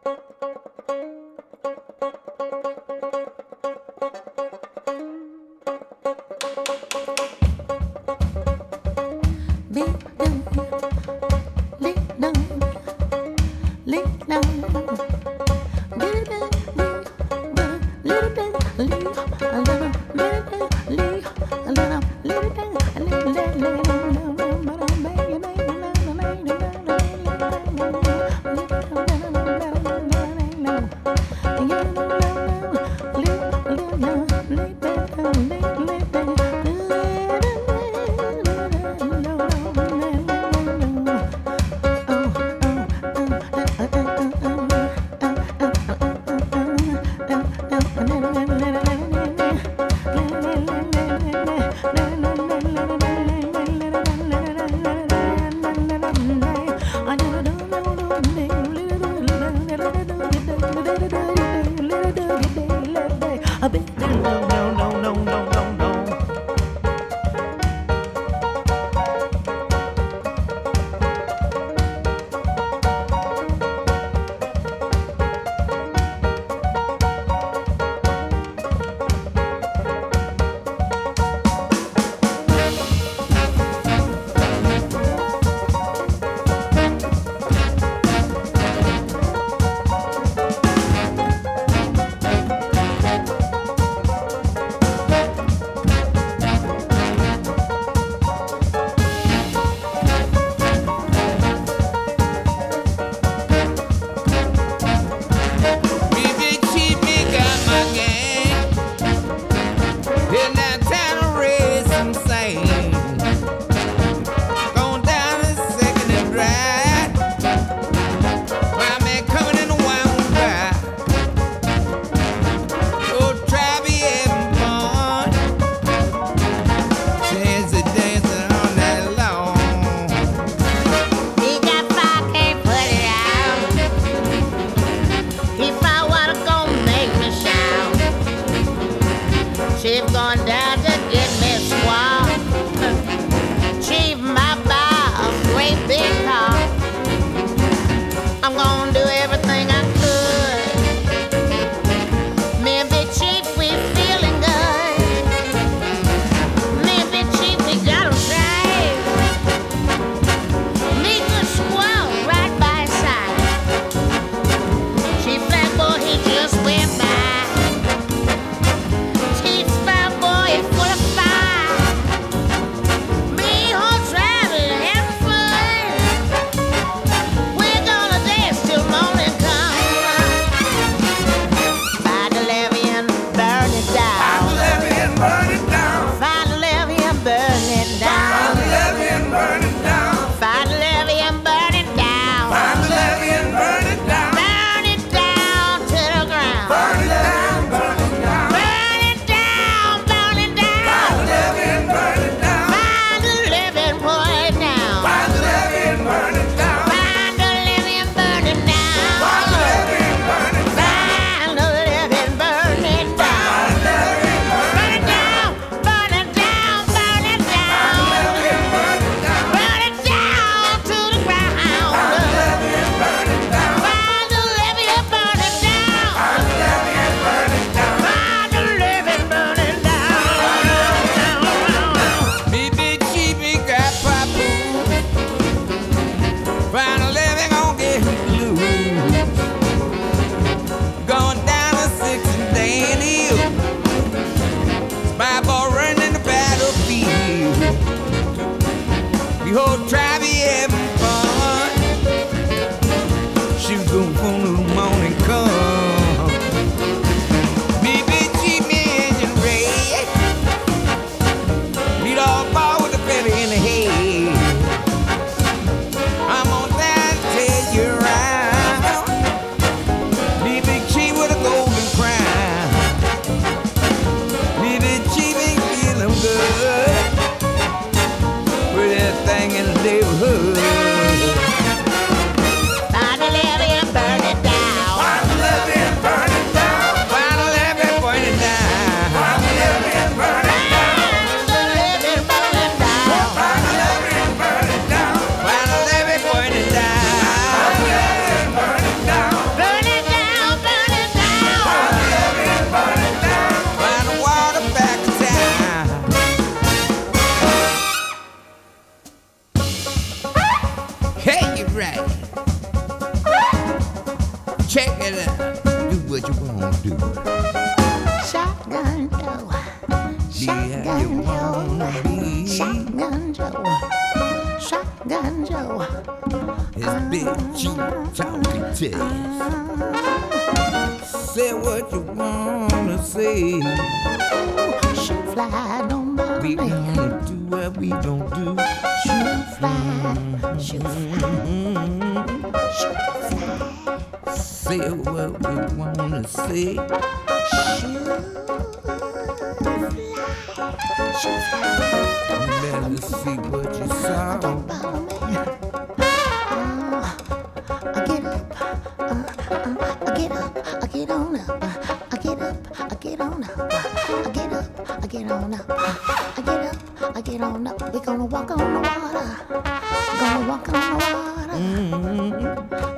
neighborhood. Find the levee and burn it down. it out. Do what you wanna do. Shotgun Joe. Be how you wanna be. Shotgun Joe. Shotgun Joe. It's Big Chief talking to you. Say what you wanna say. Shoot fly, don't bother We me. gonna do what we gon' do. Shoot fly, shoot fly, shoot fly. Say what we wanna say. Shoot fly, shoot fly. Better see what you saw. Don't bother me. I get up, I get on up. I get up, I get on up. I get up, I get on up. I get up, I get on up. We gonna walk on the water. Gonna walk on the water.